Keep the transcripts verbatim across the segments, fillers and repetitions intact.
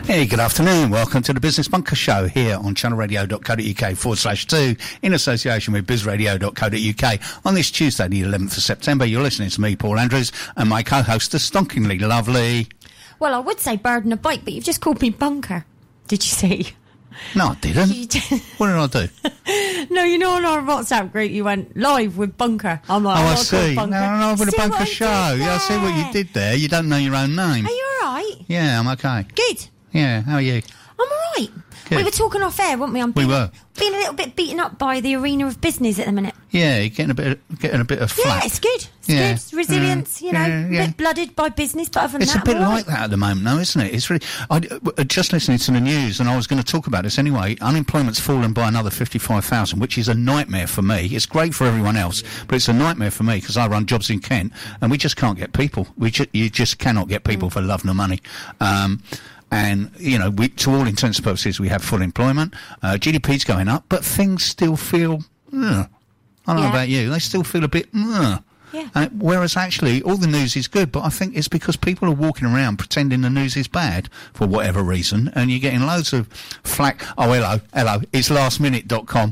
Hey, good afternoon. Welcome to the Business Bunker Show here on channelradio.co.uk forward slash two in association with bizradio.co.uk. On this Tuesday, the eleventh of September, you're listening to me, Paul Andrews, and my co-host, the stonkingly lovely... Well, I would say bird and a bike, but you've just called me Bunker. Did you see? No, I didn't. You did. What did I do? No, you know, on our WhatsApp group, you went live with Bunker. I'm like, oh, I'm I not see. Bunker. No, no, with a See Bunker what show. I did Yeah, I see what you did there. You don't know your own name. Are you all right? Yeah, I'm okay. Good. Yeah, how are you? I'm all right. Good. We were talking off air, weren't we? I'm being, we were. Being a little bit beaten up by the arena of business at the minute. Yeah, you're getting a bit of, getting a bit of flack. Yeah, it's good. It's yeah. good. Resilience, uh, you know, yeah, yeah. a bit blooded by business, but other than it's that, a bit I'm all like right. that at the moment, though, isn't it? It's really. I, uh, just listening to the news, and I was going to talk about this anyway. Unemployment's fallen by another fifty-five thousand, which is a nightmare for me. It's great for everyone else, but it's a nightmare for me because I run jobs in Kent, and we just can't get people. We ju- you just cannot get people mm. for love nor money. Um, And, you know, we, to all intents and purposes, we have full employment. Uh, G D P's going up, but things still feel, ugh. I don't yeah. know about you, they still feel a bit, ugh. Yeah. Uh, whereas actually, all the news is good, but I think it's because people are walking around pretending the news is bad for whatever reason, and you're getting loads of flack. Oh, hello, hello, it's last minute dot com.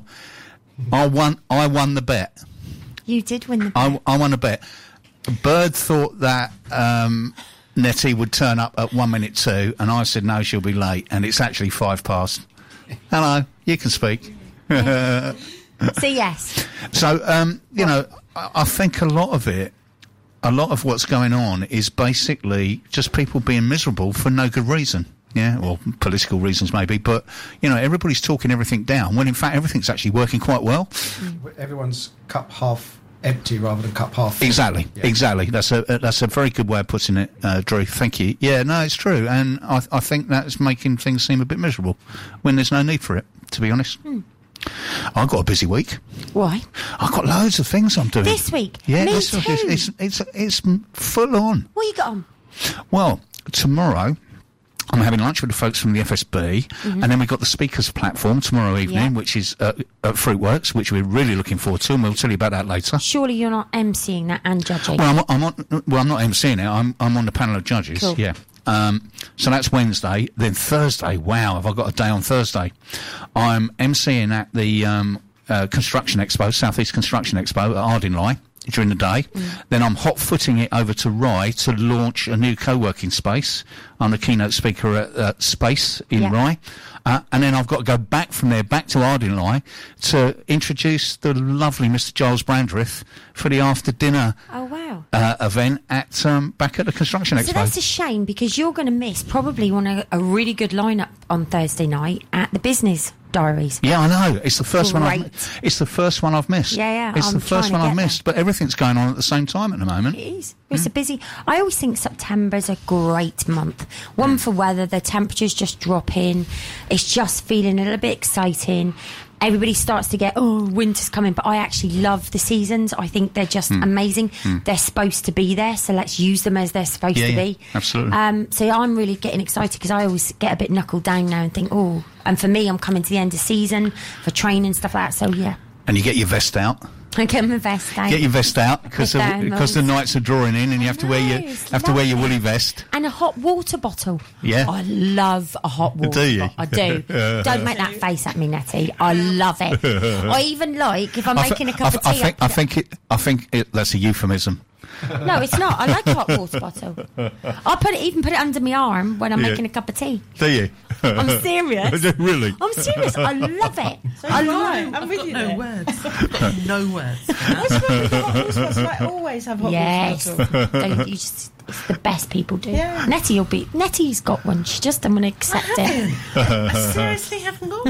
I won, I won the bet. You did win the bet. I, I won the bet. Bird thought that, um... Nettie would turn up at one minute two, and I said no, she'll be late, and it's actually five past. Hello, you can speak. Yeah. So yes. So um, you know, I, I think a lot of it, a lot of what's going on is basically just people being miserable for no good reason. Yeah, or political reasons maybe, but you know, everybody's talking everything down when in fact everything's actually working quite well. Mm. Everyone's cup half empty rather than cup half full. Exactly, yeah. exactly. That's a uh, that's a very good way of putting it, uh, Drew. Thank you. Yeah, no, it's true, and I I think that's making things seem a bit miserable when there's no need for it. To be honest, mm. I've got a busy week. Why? I've got loads of things I'm doing this week. Yeah, Me this too. week it's, it's it's it's full on. What you got on? Well, tomorrow I'm having lunch with the folks from the F S B, mm-hmm. and then we've got the speakers platform tomorrow evening, yeah. which is uh, at Fruitworks, which we're really looking forward to, and we'll tell you about that later. Surely you're not emceeing that and judging. Well, I'm, I'm on, well, I'm not emceeing it. I'm I'm on the panel of judges. Cool. Yeah. Um, so that's Wednesday. Then Thursday. Wow, have I got a day on Thursday? I'm emceeing at the um, uh, Construction Expo, South East Construction Expo at Ardingly during the day. Mm. Then I'm hot-footing it over to Rye to launch a new co-working space. I'm the keynote speaker at uh, Space in yeah. Rye. Uh, and then I've got to go back from there, back to Ardingly, to introduce the lovely Mister Giles Brandreth for the after-dinner oh, wow. uh, event at um, back at the Construction Expo. So that's a shame, because you're going to miss probably one of a really good lineup on Thursday night at the Business Diaries. Yeah, I know. It's the first Great. one. I've, it's the first one I've missed. Yeah, yeah. It's I'm the first one I've missed. There. But everything's going on at the same time at the moment. It is. It's mm. a busy. I always think September's a great month. One mm. for weather. The temperatures just drop in. It's just feeling a little bit exciting. Everybody starts to get, oh, winter's coming, but I actually love the seasons. I think they're just mm. amazing. Mm. They're supposed to be there, so let's use them as they're supposed yeah, to yeah, be. Absolutely. Um, so I'm really getting excited, because I always get a bit knuckled down now and think, oh, and for me, I'm coming to the end of season for training and stuff like that, so yeah. And you get your vest out. I get my vest out. Get your vest out, because the, because the nights are drawing in, and you have to know, wear your have to wear your woolly vest and a hot water bottle. Yeah, I love a hot water. Do you? bottle. I do. Don't make that face at me, Nettie. I love it. I even like if I'm I making th- a cup I th- of tea. I think I think it. I think it, that's a euphemism. No, it's not. I like a hot water bottle. I put it, even put it under my arm when I'm yeah. making a cup of tea. Do you? I'm serious. Really? I'm serious. I love it. So I love it. I'm with you. No words. I've got no words. I swear the hot water bottle. I always have hot yes. water bottle. Don't, you just, it's the best people do. Yeah. Nettie will be. Nettie's got one. She just doesn't want to accept I it. I seriously haven't got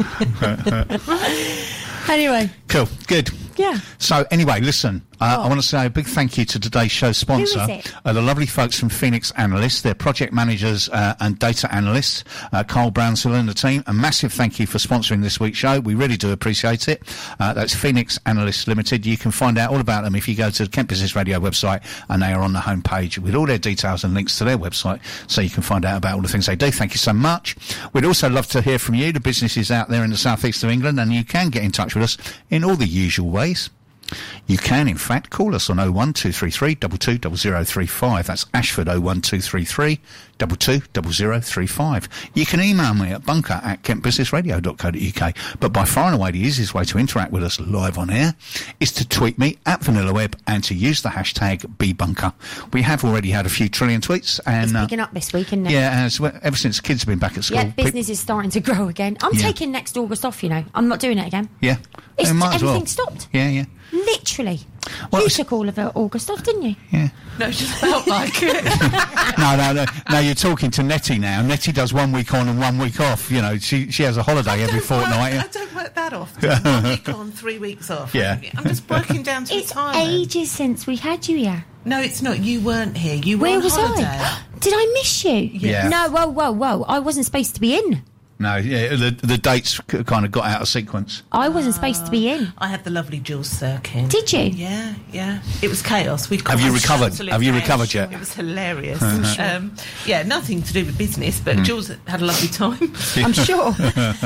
one. Anyway. Cool. Good. Yeah. So anyway, listen, uh, I want to say a big thank you to today's show sponsor, Who is it? Uh, the lovely folks from Phoenix Analysts. They're project managers uh, and data analysts, uh, Carl Brownsville and the team. A massive thank you for sponsoring this week's show. We really do appreciate it. Uh, that's Phoenix Analysts Limited. You can find out all about them if you go to the Kent Business Radio website, and they are on the homepage with all their details and links to their website, so you can find out about all the things they do. Thank you so much. We'd also love to hear from you, the businesses out there in the southeast of England, and you can get in touch with us in all the usual ways. You can, in fact, call us on oh one two three three, two two zero zero three five. That's Ashford oh one two three three, two two zero zero three five. You can email me at bunker at kent business radio dot co dot uk. But by far and away the easiest way to interact with us live on air is to tweet me at VanillaWeb and to use the hashtag BeBunker. We have already had a few trillion tweets. And, It's uh, picking up this week, isn't it? yeah, as well, ever since kids have been back at school. Yeah, business is starting to grow again. I'm Yeah. taking next August off, you know. I'm not doing it again. People, yeah. It's, They might as everything well. stopped. Yeah, yeah. Literally. Well, you it's- took all of it August off, didn't you? Yeah. No, it just felt like it. no, no, no, no. You're talking to Nettie now. Nettie does one week on and one week off. You know, she she has a holiday every Don't fortnight. Work, I don't work that often. One week on, three weeks off. Yeah. I'm just working down to It's retirement. ages since we had you here. No, it's not. You weren't here. You were Where on was holiday. I? Did I miss you? Yeah. No, whoa, whoa, whoa. I wasn't supposed to be in. No, yeah, the the dates c- kind of got out of sequence. I wasn't supposed to be in. I had the lovely Jules Sirkin. Did you? Yeah, yeah. It was chaos. We Have you caused recovered? absolute Have you chaos. recovered yet? It was hilarious. um, yeah, nothing to do with business, but Hmm. Jules had a lovely time. I'm sure.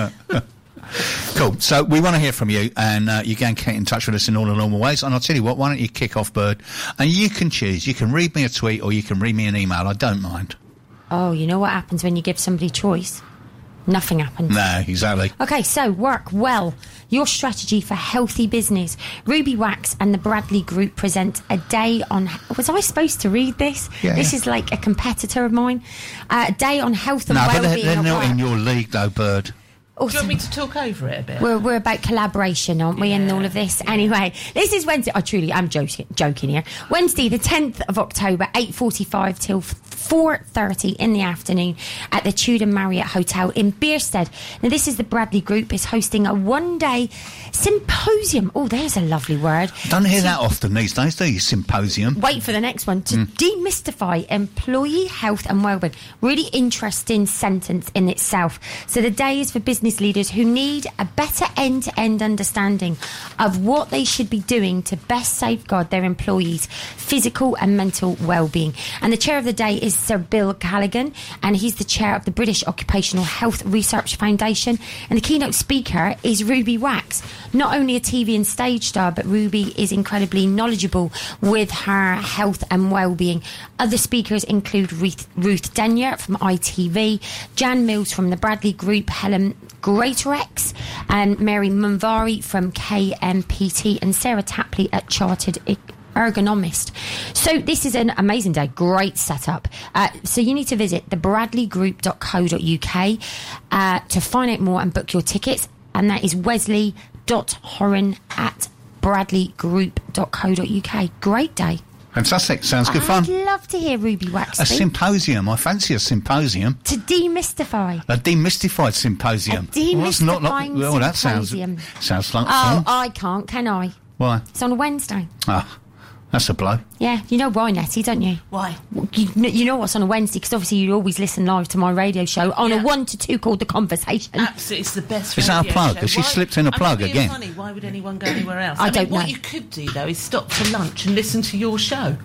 Cool. So we want to hear from you, and uh, you can get in touch with us in all the normal ways. And I'll tell you what, why don't you kick off, Bird? And you can choose. You can read me a tweet or you can read me an email. I don't mind. Oh, you know what happens when you give somebody choice? Nothing happens. No, exactly. Okay, so work well. Your strategy for healthy business. Ruby Wax and the Bradley Group present a day on... Was I supposed to read this? Yeah, this yeah. is like a competitor of mine. Uh, a day on health and No, but well-being they're, they're at not work. in your league, though, Bird. Do you want me to talk over it a bit? We're, we're about collaboration, aren't we, and all of this? Anyway, this is Wednesday. I truly am joking, joking here. Wednesday, the tenth of October, eight forty-five till four thirty in the afternoon at the Tudor Marriott Hotel in Bierstead. Now, this is the Bradley Group is hosting a one-day symposium. Oh, there's a lovely word. Don't hear that often these days, do you? Symposium. Wait for the next one. To demystify employee health and wellbeing. Really interesting sentence in itself. So the day is for business leaders who need a better end-to-end understanding of what they should be doing to best safeguard their employees' physical and mental well-being. And the chair of the day is Sir Bill Callaghan, and he's the chair of the British Occupational Health Research Foundation. And the keynote speaker is Ruby Wax. Not only a T V and stage star, but Ruby is incredibly knowledgeable with her health and well-being. Other speakers include Ruth, Ruth Denyer from I T V, Jan Mills from the Bradley Group, Helen Greatorex, and Mary Munvari from K M P T, and Sarah Tapley at Chartered E- Ergonomist. So this is an amazing day, great setup. Uh, so you need to visit the bradley group dot co dot uk uh, to find out more and book your tickets, and that is wesley dot horan at bradley group dot co dot uk. Great day. Fantastic. Sounds good fun. I'd love to hear Ruby Wax A speak. symposium. I fancy a symposium. To demystify. A demystified symposium. A Well, that's not like- demystifying well, that sounds symposium. sounds like Oh, fun. I can't, can I? Why? It's on a Wednesday. Ah, that's a blow. Yeah, you know why, Nettie, don't you? Why? You, kn- you know what's on a Wednesday, because obviously you always listen live to my radio show on Yeah. a one to two called The Conversation. Absolutely, it's the best. Is that a radio plug? show. Has she Why- slipped in a I'm plug being again? Funny. Why would anyone go anywhere else? I mean, don't what know. you could do though is stop for lunch and listen to your show.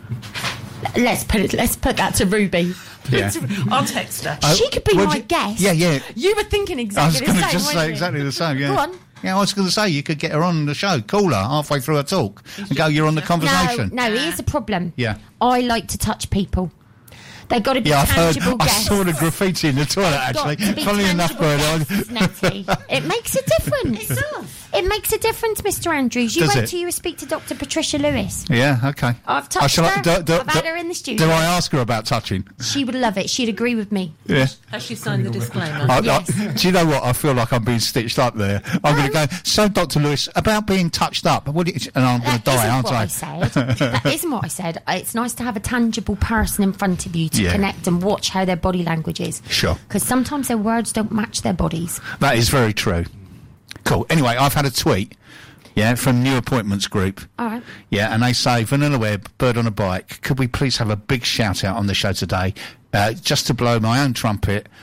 Let's put it. Let's put that to Ruby. Yeah. I'll text her. Oh, She could be would my you- guest. Yeah, yeah. You were thinking I exactly was the going same. to just weren't say you? exactly the same. Yeah. Go on. Yeah, I was going to say you could get her on the show, call her halfway through her talk, and go. You're on the No, conversation. no. Here's the problem. Yeah. I like to touch people. They've got to be Yeah, I've heard. tangible I guests. saw the graffiti in the toilet. They've got Actually, to be funny enough, tangible Bird. I- guests, Nettie. It makes a difference. It does. It makes a difference, Mister Andrews. You Does wait it? till you speak to Doctor Patricia Lewis. Yeah, okay. I've I touched shall- her. do- do- I've had do- her in the studio. Do I ask her about touching? She would love it. She'd agree with me. Yeah. Has she signed the disclaimer? I, Yes. I, do you know what? I feel like I'm being stitched up there. I'm going to go. So, Doctor Lewis, about being touched up, what do you, and I'm going to That die, isn't aren't what I? I said. That isn't what I said. It's nice to have a tangible person in front of you to Yeah. connect and watch how their body language is. Sure. Because sometimes their words don't match their bodies. That is very true. Cool. Anyway, I've had a tweet. Yeah, from New Appointments Group. All right. Yeah, and they say, Vanilla Web, Bird on a Bike, could we please have a big shout out on the show today, uh, just to blow my own trumpet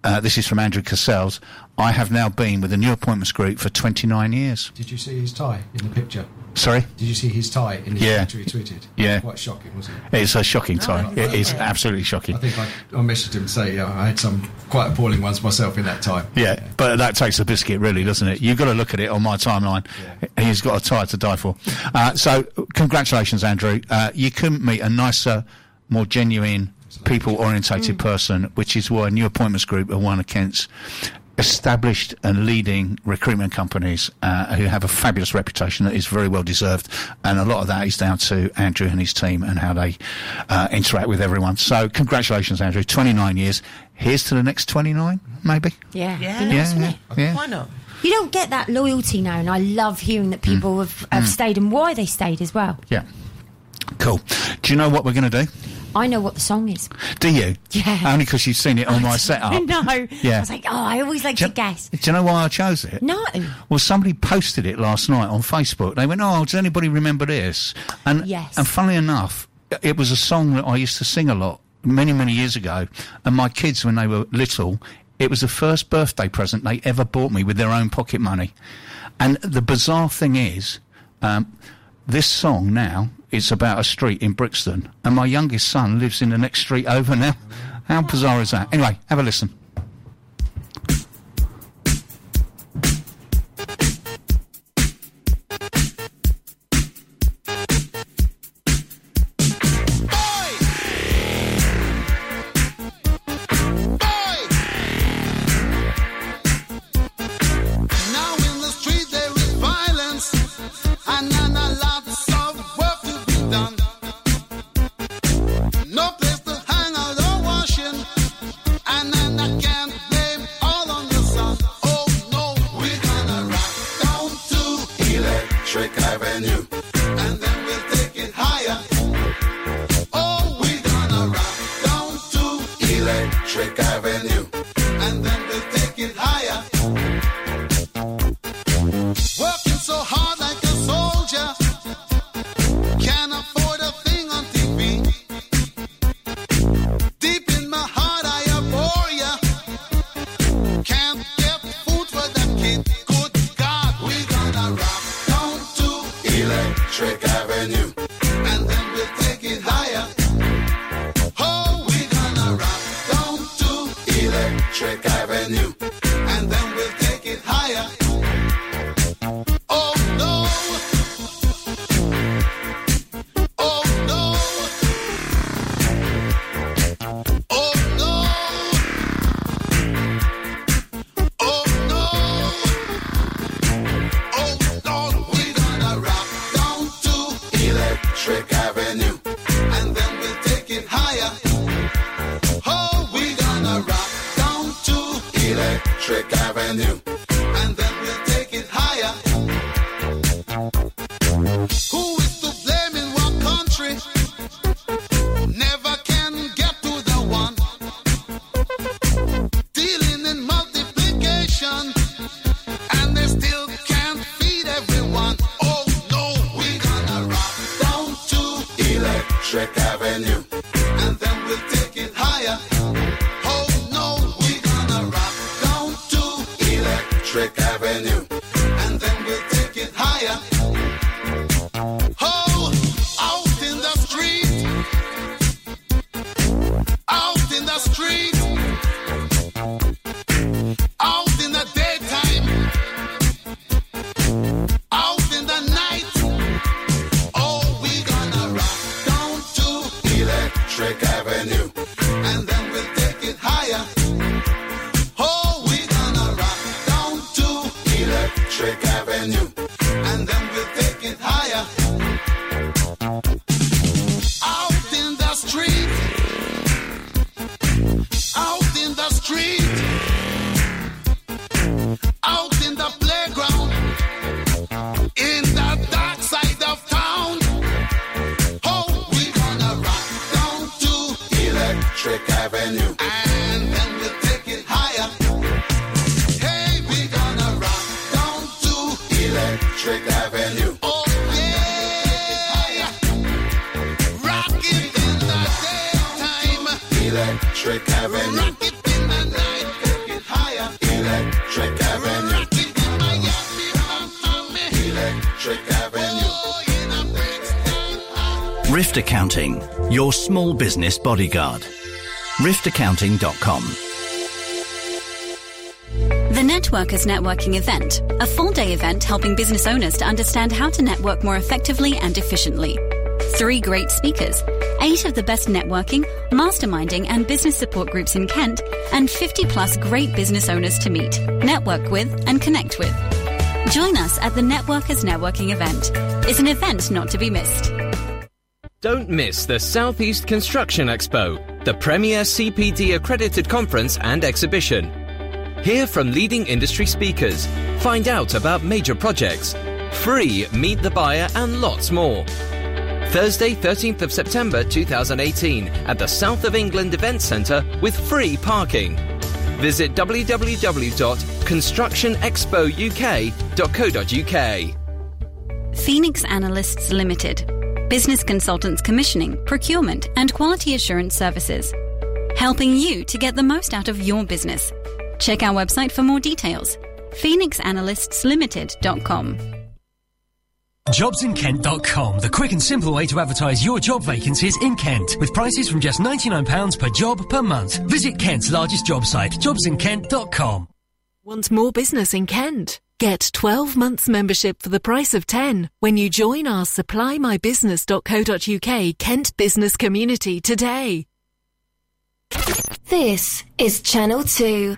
uh, this is from Andrew Cassells, I have now been with the New Appointments Group for twenty-nine years. Did you see his tie in the picture? Sorry? Did you see his tie in the Yeah. picture he tweeted? Yeah. Quite shocking, wasn't it? It's a shocking tie. No, It is yeah. absolutely shocking. I think I, I messaged him to say uh, I had some quite appalling ones myself in that time. Yeah, but that takes a biscuit, really, doesn't it? You've got to look at it on my timeline. Yeah. He's got a tie to die for. Uh, so, congratulations, Andrew. Uh, you couldn't meet a nicer, more genuine, people-orientated person, which is why New Appointments Group are one of Kent's established and leading recruitment companies uh, who have a fabulous reputation that is very well deserved, and a lot of that is down to Andrew and his team and how they uh, interact with everyone. So congratulations, Andrew, twenty-nine years. Here's to the next twenty-nine, maybe. Yeah. Yeah. Be nice, Yeah, wouldn't yeah, it? yeah. Why not? You don't get that loyalty now, and I love hearing that people have, have stayed and why they stayed as well. Yeah. Cool. Do you know what we're going to do? I know what the song is. Do you? Yeah. Only because you've seen it on my I setup. know. Yeah. I was like, oh, I always like Do to you- guess. Do you know why I chose it? No. Well, somebody posted it last night on Facebook. They went, "Oh, does anybody remember this?" And Yes. and funnily enough, it was a song that I used to sing a lot many, many years ago. And my kids, when they were little, it was the first birthday present they ever bought me with their own pocket money. And the bizarre thing is, um, this song now is about a street in Brixton, and my youngest son lives in the next street over now. How bizarre is that? Anyway, have a listen. Now in the street there is violence, and then a lot of work to be done. No place to hang out or washing, and then I can't blame all on the sun. Oh no, we're gonna rock down to Electric Avenue, and then we'll take it higher. Oh, we're gonna rock down to Electric Avenue, and then we'll take it higher. Working so hard like a soldier, can't afford a thing on T V. Deep in my heart I abhor ya, can't get food for the kid. Good God, we gonna rock down to Electric Avenue, and then we'll take it higher. Oh, we gonna rock down to Electric Avenue, and then we'll take it higher. Oh no! Oh no! Oh no! Oh no! Oh no! We're gonna rock down to Electric Avenue, and then we'll take it higher. Oh, we're gonna rock down to Electric Avenue, and then we'll take it higher. Who is to blame in what country? Never can get to the one. Dealing in multiplication, and they still can't feed everyone. Oh no, we're gonna rock down to Electric Avenue, and then we'll take it higher. Oh no, we're gonna rock down to Electric Avenue, and then we'll take it higher. Oh, out in the street, out in the street, out in the daytime, out in the night. Oh, we gonna rock down to Electric Avenue, and then we'll take it higher. Oh, we gonna rock down to Electric Avenue, and then we'll take it higher. Out in the street, out in the street, out in the playground, in the dark side of town. Oh, we gonna rock down to Electric Avenue, and then we'll take it higher. Hey, we gonna rock down to Electric Avenue. Oh yeah, rock it in the daytime, Electric Avenue. Rock it in the night. Rift Accounting, your small business bodyguard. rift accounting dot com. The Networkers Networking Event, a full-day event helping business owners to understand how to network more effectively and efficiently. Three great speakers, eight of the best networking, masterminding and business support groups in Kent, and fifty plus great business owners to meet, network with and connect with. Join us at the Networkers Networking Event. It's an event not to be missed. Don't miss the Southeast Construction Expo, the premier C P D accredited conference and exhibition. Hear from leading industry speakers, find out about major projects, free meet the buyer and lots more. Thursday, thirteenth of September two thousand eighteen at the South of England Event Centre with free parking. Visit w w w dot construction expo u k dot co dot u k. Phoenix Analysts Limited. Business consultants commissioning, procurement and quality assurance services. Helping you to get the most out of your business. Check our website for more details. phoenix analysts limited dot com. jobs in kent dot com, the quick and simple way to advertise your job vacancies in Kent, with prices from just ninety-nine pounds per job per month. Visit Kent's largest job site, jobs in kent dot com. Want more business in Kent? Get twelve months membership for the price of ten when you join our supply my business dot co dot u k Kent business community today. This is Channel two.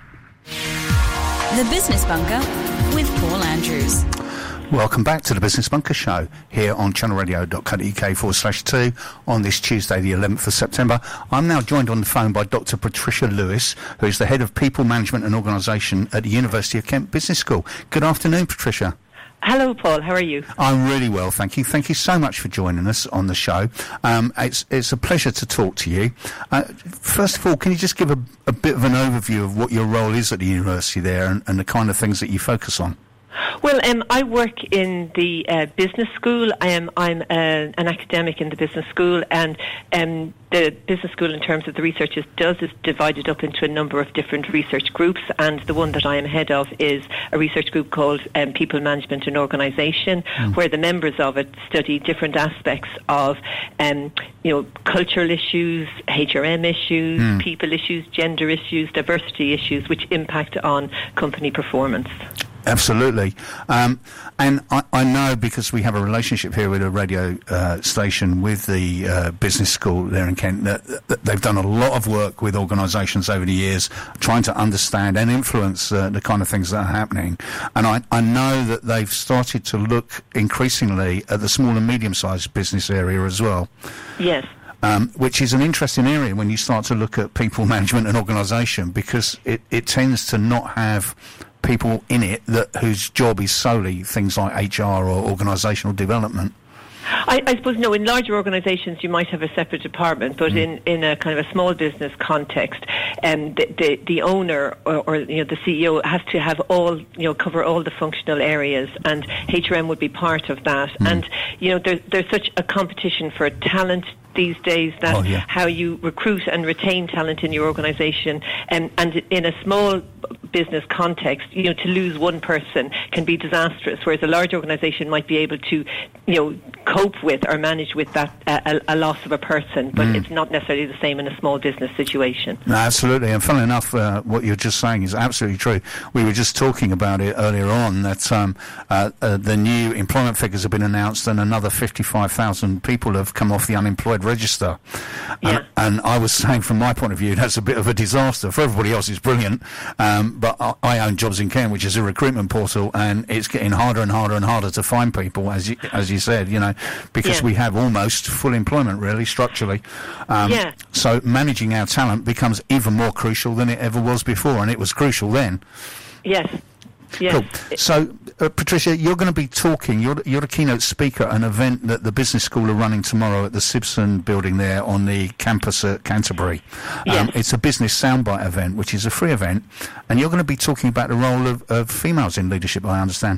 The Business Bunker with Paul Andrews. Welcome back to the Business Bunker Show here on channelradio dot co dot u k forward slash two on this Tuesday, the eleventh of September. I'm now joined on the phone by Doctor Patricia Lewis, who is the Head of People Management and Organisation at the University of Kent Business School. Good afternoon, Patricia. Hello, Paul. How are you? I'm really well, thank you. Thank you so much for joining us on the show. Um, it's it's a pleasure to talk to you. Uh, first of all, can you just give a, a bit of an overview of what your role is at the university there and, and the kind of things that you focus on? Well, um, I work in the uh, business school. I am, I'm uh, an academic in the business school, and um, the business school, in terms of the research it does, is divided up into a number of different research groups, and the one that I am head of is a research group called um, People Management and Organisation, mm. where the members of it study different aspects of, um, you know, cultural issues, H R M issues, mm. people issues, gender issues, diversity issues, which impact on company performance. Absolutely. Um, and I, I know, because we have a relationship here with a radio uh, station with the uh, business school there in Kent, that, that they've done a lot of work with organisations over the years trying to understand and influence uh, the kind of things that are happening. And I, I know that they've started to look increasingly at the small and medium-sized business area as well. Yes. Um, which is an interesting area when you start to look at people management and organisation, because it, it tends to not have people in it that whose job is solely things like H R or organisational development. I, I suppose, no, in larger organisations you might have a separate department, but mm. in, in a kind of a small business context, um, the, the, the owner or, or you know the C E O has to have all, you know, cover all the functional areas, and H R M would be part of that. Mm. And, you know, there's, there's such a competition for talent these days that oh, yeah. how you recruit and retain talent in your organisation, and, and in a small business context, you know, to lose one person can be disastrous, whereas a large organisation might be able to, you know, cope with or manage with that uh, a, a loss of a person, but mm. it's not necessarily the same in a small business situation. No, absolutely, and funnily enough, uh, what you're just saying is absolutely true. We were just talking about it earlier on, that um, uh, uh, the new employment figures have been announced, and another fifty-five thousand people have come off the unemployed register. Yeah. Uh, and I was saying, from my point of view, that's a bit of a disaster. For everybody else, it's brilliant. Um, but I, I own Jobs in Kent, which is a recruitment portal, and it's getting harder and harder and harder to find people, as you, as you said, you know, because yeah. we have almost full employment, really, structurally. Um, yeah. So managing our talent becomes even more crucial than it ever was before, and it was crucial then. Yes. Yes. Cool. So, uh, Patricia, you're going to be talking, you're, you're the keynote speaker at an event that the business school are running tomorrow at the Sibson building there on the campus at Canterbury. Yes. Um, it's a business soundbite event, which is a free event, and you're going to be talking about the role of, of females in leadership, I understand.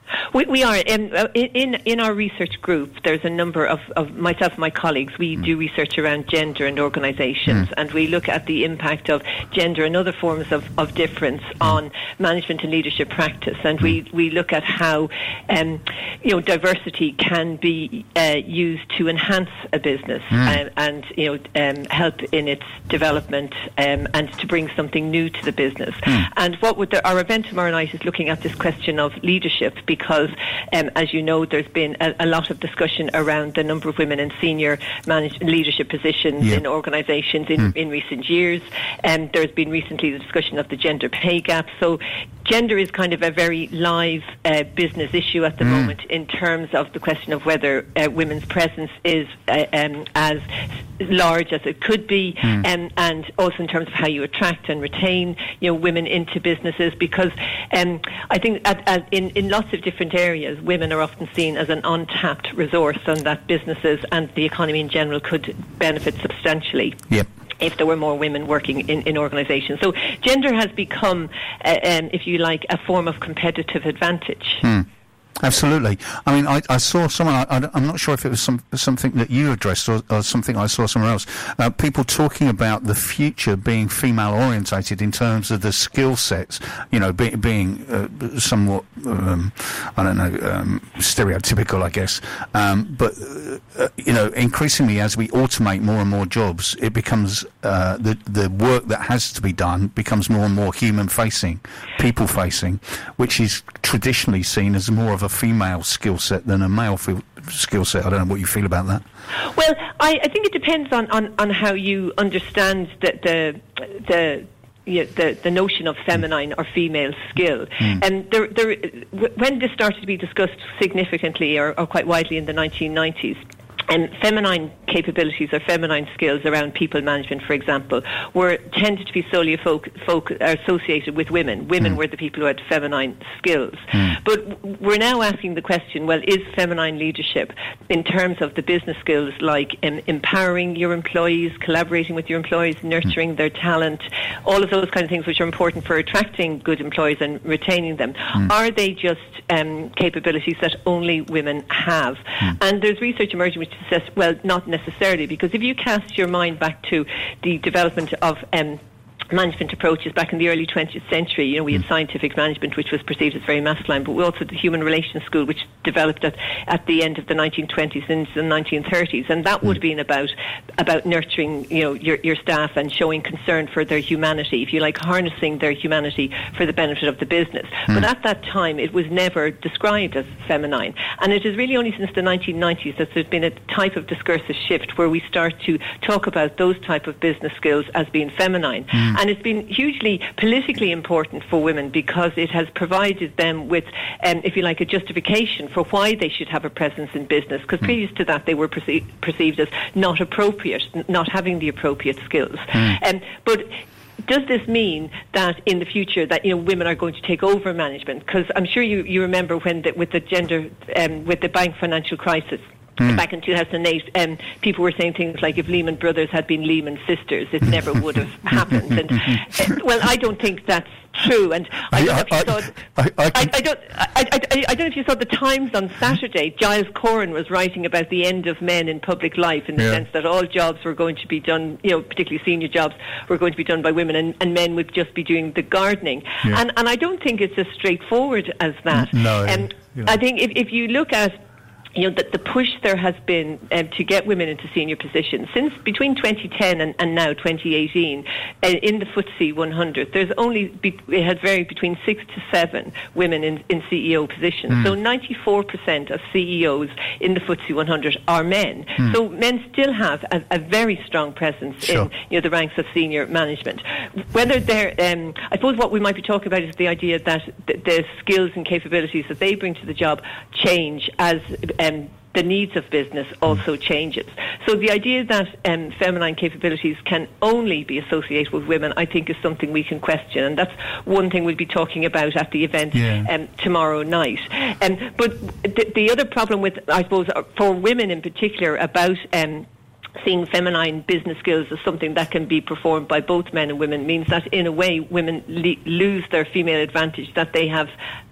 We, we are um, in in our research group. There's a number of, of myself and my colleagues. We mm. do research around gender and organisations, mm. and we look at the impact of gender and other forms of, of difference mm. on management and leadership practice. And mm. we, we look at how um, you know diversity can be uh, used to enhance a business mm. and, and you know um, help in its development um, and to bring something new to the business. Mm. And what would the, our event tomorrow night is looking at this question of leadership. Because, um, as you know, there's been a, a lot of discussion around the number of women in senior manage- leadership positions yeah. in organisations in, mm. in recent years. And um, there's been recently the discussion of the gender pay gap. So gender is kind of a very live uh, business issue at the mm. moment in terms of the question of whether uh, women's presence is uh, um, as large as it could be, mm. um, and also in terms of how you attract and retain, you know, women into businesses. Because um, I think at, at, in, in lots of different areas, women are often seen as an untapped resource, and that businesses and the economy in general could benefit substantially. Yep. If there were more women working in, in organisations. So gender has become, uh, um, if you like, a form of competitive advantage. Hmm. Absolutely. I mean, I, I saw someone, I, I, I'm not sure if it was some, something that you addressed or, or something I saw somewhere else, uh, people talking about the future being female orientated in terms of the skill sets, you know, be, being uh, somewhat, um, I don't know, um, stereotypical, I guess. Um, but, uh, you know, increasingly as we automate more and more jobs, it becomes, uh, the, the work that has to be done becomes more and more human facing, people facing, which is traditionally seen as more of a female skill set than a male f- skill set. I don't know what you feel about that. Well, I, I think it depends on, on, on how you understand the the the, you know, the the notion of feminine or female skill. Mm. And there, there, when this started to be discussed significantly or, or quite widely in the nineteen nineties, and feminine capabilities or feminine skills around people management, for example, were tended to be solely folk, folk, associated with women. Women mm. were the people who had feminine skills. Mm. But we're now asking the question, well, is feminine leadership, in terms of the business skills like um, empowering your employees, collaborating with your employees, nurturing mm. their talent, all of those kind of things which are important for attracting good employees and retaining them, mm. are they just um, capabilities that only women have? Mm. And there's research emerging which says, well, not necessarily, because if you cast your mind back to the development of um, management approaches back in the early twentieth century, you know, we had scientific management, which was perceived as very masculine, but we also had the human relations school, which developed at, at the end of the nineteen twenties and the nineteen thirties, and that would have been about about nurturing, you know, your, your staff and showing concern for their humanity, if you like, harnessing their humanity for the benefit of the business. Mm. But at that time, it was never described as feminine, and it is really only since the nineteen nineties that there's been a type of discursive shift where we start to talk about those type of business skills as being feminine. Mm. And it's been hugely politically important for women because it has provided them with, um, if you like, a justification for why they should have a presence in business, because mm. previous to that they were perce- perceived as not appropriate, n- not having the appropriate skills. Mm. Um, but does this mean that in the future that, you know, women are going to take over management? Because I'm sure you, you remember when the, with the gender, um, with the bank financial crisis, Mm. back in two thousand eight, um, people were saying things like if Lehman Brothers had been Lehman Sisters, it never would have happened. And uh, well, I don't think that's true. And I don't know if you saw. I, I, I, I don't. I, I, I don't know if you saw the Times on Saturday. Giles Coren was writing about the end of men in public life, in the yeah. sense that all jobs were going to be done, you know, particularly senior jobs, were going to be done by women, and, and men would just be doing the gardening. Yeah. And and I don't think it's as straightforward as that. No. And yeah. I think if if you look at, you know, that the push there has been um, to get women into senior positions since between twenty ten and, and now twenty eighteen, uh, in the F T S E one hundred, there's only be, it has varied between six to seven women in, in C E O positions. Mm. So ninety-four percent of C E Os in the F T S E one hundred are men. Mm. So men still have a, a very strong presence sure. in, you know, the ranks of senior management. Whether they're, um, I suppose what we might be talking about is the idea that th- the skills and capabilities that they bring to the job change as Um, the needs of business also changes. So the idea that um, feminine capabilities can only be associated with women, I think, is something we can question, and that's one thing we'll be talking about at the event yeah. um, tomorrow night. Um, but the, the other problem with, I suppose, for women in particular, about um, seeing feminine business skills as something that can be performed by both men and women means that, in a way, women le- lose their female advantage that they have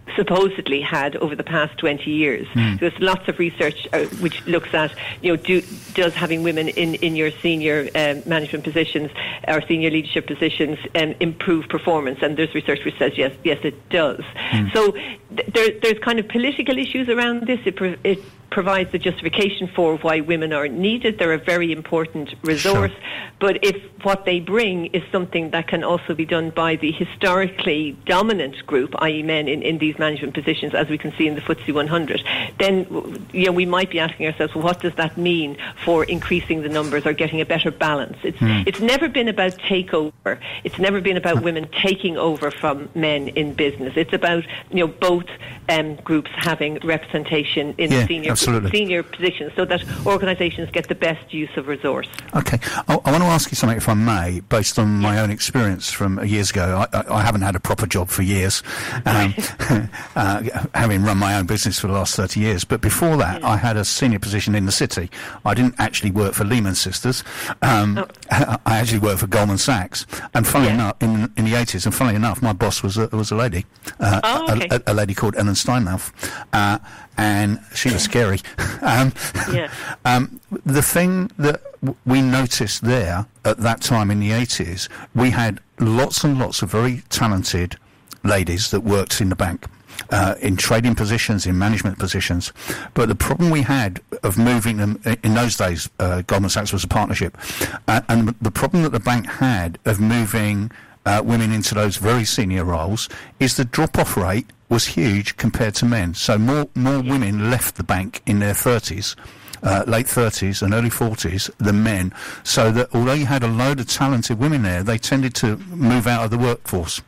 supposedly had over the past twenty years. Mm. There's lots of research uh, which looks at, you know, do, does having women in, in your senior um, management positions or senior leadership positions um, improve performance? And there's research which says yes, yes, it does. Mm. So th- there, there's kind of political issues around this. It, pro- it provides the justification for why women are needed. They're a very important resource. Sure. But if what they bring is something that can also be done by the historically dominant group, that is men in, in these management positions, as we can see in the F T S E one hundred, then you know, we might be asking ourselves, well, what does that mean for increasing the numbers or getting a better balance? It's, mm. it's never been about takeover. It's never been about women taking over from men in business. It's about, you know, both um, groups having representation in yeah, senior absolutely. senior positions, so that organisations get the best use of resource. Okay, I, I want to ask you something, if I may, based on my own experience from years ago. I, I, I haven't had a proper job for years, um, uh, having run my own business for the last thirty years. But before that, yeah. I had a senior position in the city. I didn't actually work for Lehman Sisters. Um, oh. I actually worked for Goldman Sachs. And funnily yeah. enough, in, in the eighties, and funnily enough, my boss was a, was a lady, uh, oh, okay. a, a lady called Ellen Steinmouth. Uh, and she was scary. um, yeah. um, the thing that w- we noticed there at that time in the eighties, we had lots and lots of very talented ladies that worked in the bank, uh, in trading positions, in management positions. But the problem we had of moving them, in those days, uh, Goldman Sachs was a partnership, uh, and the problem that the bank had of moving uh, women into those very senior roles is the drop-off rate was huge compared to men. So more more women left the bank in their thirties, uh, late thirties and early forties than men. So that although you had a load of talented women there, they tended to move out of the workforce.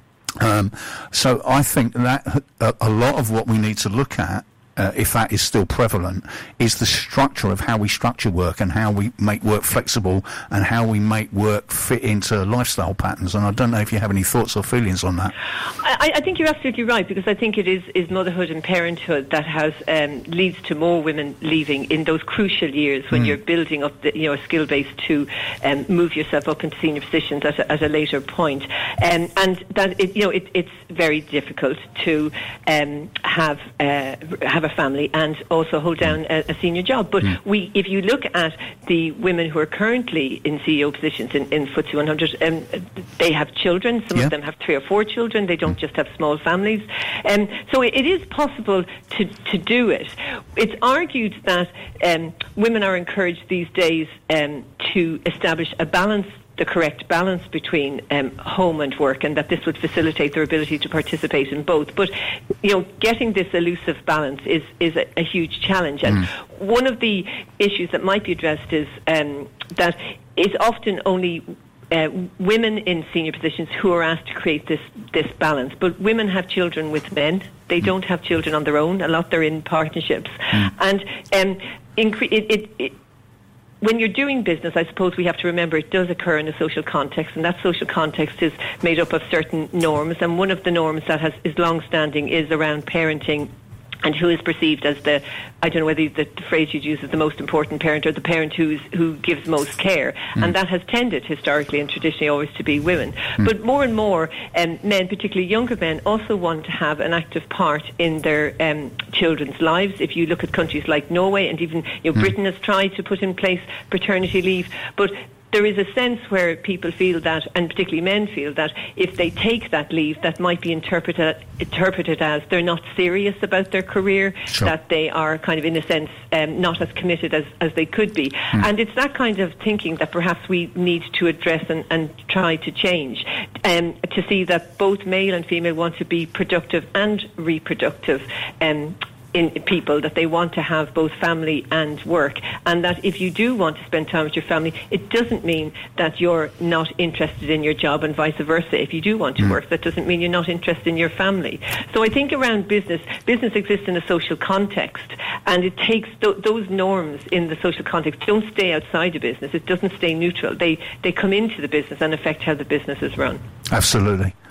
Um, so I think that a, a lot of what we need to look at, Uh, if that is still prevalent, is the structure of how we structure work and how we make work flexible and how we make work fit into lifestyle patterns. And I don't know if you have any thoughts or feelings on that. I, I think you're absolutely right, because I think it is, is motherhood and parenthood that has um, leads to more women leaving in those crucial years when mm. you're building up the, you know, a skill base to um, move yourself up into senior positions at a, at a later point. Um, and that it, you know it, it's very difficult to um, have uh, have a family and also hold down a, a senior job. But mm. we, if you look at the women who are currently in C E O positions in, in F T S E one hundred, um, they have children. Some yeah. of them have three or four children. They don't just have small families. Um, so it, it is possible to, to do it. It's argued that um, women are encouraged these days um, to establish a balance the correct balance between um, home and work, and that this would facilitate their ability to participate in both. But, you know, getting this elusive balance is, is a, a huge challenge. And mm. one of the issues that might be addressed is um, that it's often only Uh, women in senior positions who are asked to create this this balance. But women have children with men. They mm. don't have children on their own. A lot they're in partnerships. Mm. And um, incre- it, it, it when you're doing business, I suppose we have to remember it does occur in a social context, and that social context is made up of certain norms. And one of the norms that has, is long-standing is around parenting, and who is perceived as the, I don't know whether the, the phrase you'd use is the most important parent or the parent who's, who gives most care. Mm. And that has tended historically and traditionally always to be women. Mm. But more and more um, men, particularly younger men, also want to have an active part in their um, children's lives. If you look at countries like Norway, and even you know, mm. Britain has tried to put in place paternity leave, but there is a sense where people feel that, and particularly men feel that, if they take that leave, that might be interpreted interpreted as they're not serious about their career, sure. that they are kind of, in a sense, um, not as committed as, as they could be. Mm. And it's that kind of thinking that perhaps we need to address and, and try to change, um, to see that both male and female want to be productive and reproductive um in people, that they want to have both family and work, and that if you do want to spend time with your family, it doesn't mean that you're not interested in your job, and vice versa. If you do want to mm. work, that doesn't mean you're not interested in your family. So I think around business, business exists in a social context, and it takes th- those norms in the social context don't stay outside of business. It doesn't stay neutral. They they come into the business and affect how the business is run. Absolutely.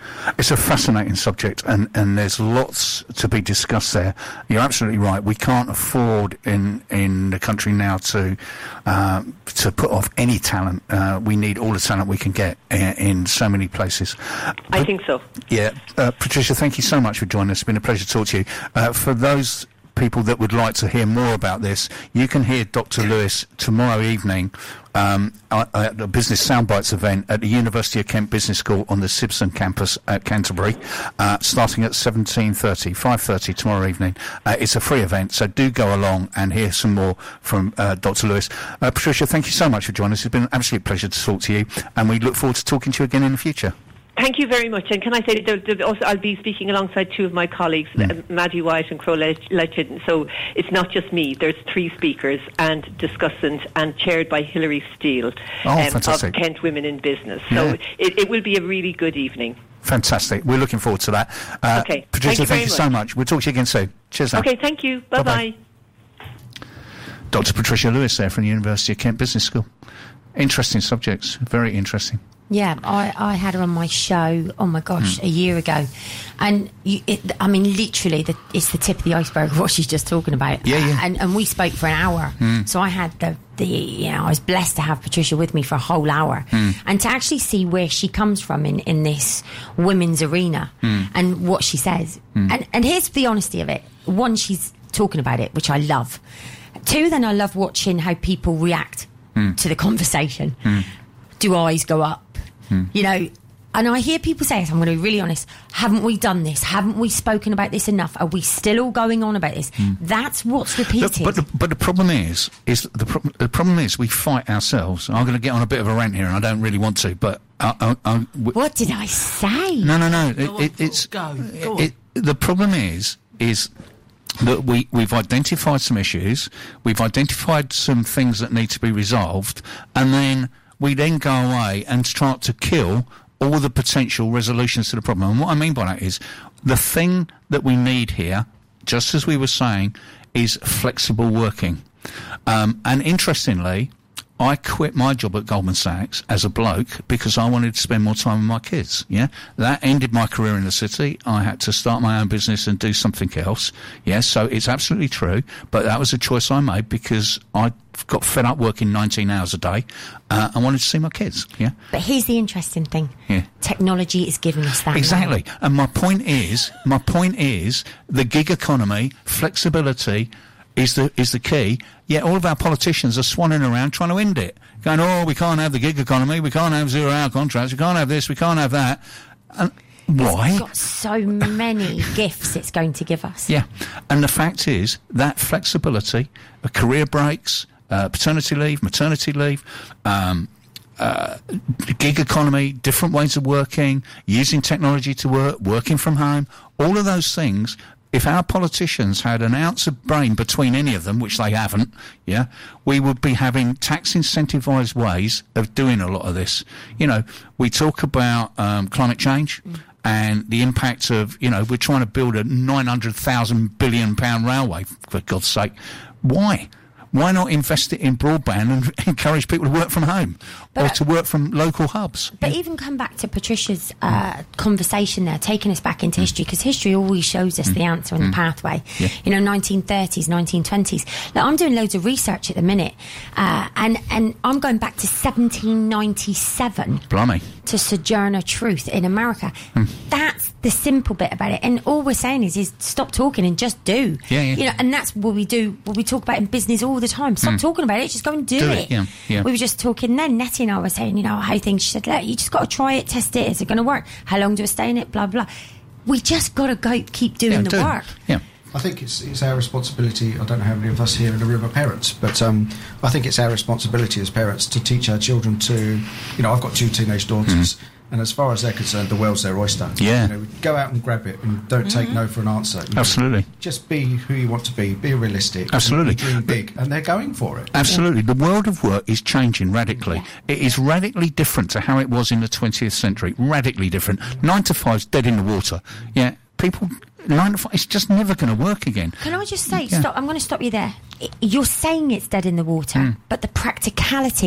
It's a fascinating subject, and, and there's lots to be discussed there. You're absolutely right. We can't afford in in the country now to uh, to put off any talent. Uh, we need all the talent we can get in, in so many places. I but, think so. Yeah. Uh, Patricia, thank you so much for joining us. It's been a pleasure to talk to you. Uh, for those people that would like to hear more about this, you can hear Doctor Lewis tomorrow evening um, at the Business Soundbites event at the University of Kent Business School on the Sibson campus at Canterbury, uh, starting at seventeen thirty, five thirty tomorrow evening. Uh, it's a free event, so do go along and hear some more from uh, Doctor Lewis. Uh, Patricia, thank you so much for joining us. It's been an absolute pleasure to talk to you, and we look forward to talking to you again in the future. Thank you very much. And can I say, there, there also, I'll be speaking alongside two of my colleagues, mm. uh, Maddie White and Crow Legend. So it's not just me. There's three speakers and discussant and chaired by Hilary Steele oh, um, of fantastic. Kent Women in Business. So yeah. it, it will be a really good evening. Fantastic. We're looking forward to that. Uh, okay. Patricia, thank you, thank you much. so much. We'll talk to you again soon. Cheers now. Okay, thank you. Bye-bye. Bye-bye. Doctor Patricia Lewis there from the University of Kent Business School. Interesting subjects. Very interesting. Yeah, I, I had her on my show, oh my gosh, mm. a year ago. And, you, it, I mean, literally, the, it's the tip of the iceberg of what she's just talking about. Yeah, yeah. And, and we spoke for an hour. Mm. So I had the, the, you know, I was blessed to have Patricia with me for a whole hour. Mm. And to actually see where she comes from in, in this women's arena mm. and what she says. Mm. And, and here's the honesty of it. One, she's talking about it, which I love. Two, then I love watching how people react mm. to the conversation. Mm. Do eyes go up? Hmm. You know, and I hear people say, I'm going to be really honest, haven't we done this? Haven't we spoken about this enough? Are we still all going on about this? Hmm. That's what's repeated. But, but, the, but the problem is, is the, pro- the problem is we fight ourselves. I'm going to get on a bit of a rant here, and I don't really want to, but... I, I, I, w- what did I say? No, no, no. It, go on, it, it's go. Go it, it, the problem is, is... that we, we've identified some issues, we've identified some things that need to be resolved, and then we then go away and start to kill all the potential resolutions to the problem. And what I mean by that is, the thing that we need here, just as we were saying, is flexible working. Um, and interestingly, I quit my job at Goldman Sachs as a bloke because I wanted to spend more time with my kids, yeah? That ended my career in the city. I had to start my own business and do something else, yeah? So it's absolutely true, but that was a choice I made because I got fed up working nineteen hours a day. Uh, I wanted to see my kids, yeah? But here's the interesting thing. Yeah. Technology is giving us that. Exactly. Now. And my point is, my point is, the gig economy, flexibility, is the is the key, yet all of our politicians are swanning around trying to end it. Going, oh, we can't have the gig economy, we can't have zero-hour contracts, we can't have this, we can't have that. And why? It's got so many gifts it's going to give us. Yeah. And the fact is, that flexibility, uh, career breaks, uh, paternity leave, maternity leave, um, uh, gig economy, different ways of working, using technology to work, working from home, all of those things... If our politicians had an ounce of brain between any of them, which they haven't, yeah, we would be having tax incentivised ways of doing a lot of this. You know, we talk about um, climate change mm. and the impact of, you know, we're trying to build a nine hundred thousand billion pound railway, for God's sake. Why? Why not invest it in broadband and encourage people to work from home but, or to work from local hubs? But yeah. even come back to Patricia's uh, conversation there, taking us back into mm. history, because history always shows us mm. the answer and mm. the pathway. Yeah. You know, nineteen thirties, nineteen twenties. Now, I'm doing loads of research at the minute, uh, and, and I'm going back to seventeen ninety-seven. Blimey. To Sojourner Truth in America. Mm. That's the simple bit about it. And all we're saying is, is stop talking and just do. Yeah, yeah. You know, and that's what we do, what we talk about in business all the time. Stop mm. talking about it, just go and do, do it. it. Yeah, yeah. We were just talking then, Nettie and I were saying, you know, how things, she said, look, you just got to try it, test it, is it going to work? How long do I stay in it? Blah, blah. We just got to go keep doing yeah, the do. work. Yeah. I think it's it's our responsibility. I don't know how many of us here in the room are parents, but um, I think it's our responsibility as parents to teach our children to, you know, I've got two teenage daughters, mm. and as far as they're concerned, the world's their oyster. Yeah. You know, go out and grab it and don't mm-hmm. take no for an answer. You Absolutely. know, just be who you want to be, be realistic. Absolutely. And dream big, and they're going for it. Absolutely. The world of work is changing radically. Yeah. It is radically different to how it was in the twentieth century. Radically different. Nine to five's dead in the water. Yeah. People... Nine to five, it's just never going to work again. Can I just say, yeah. stop, I'm going to stop you there. You're saying it's dead in the water, mm. but the practicality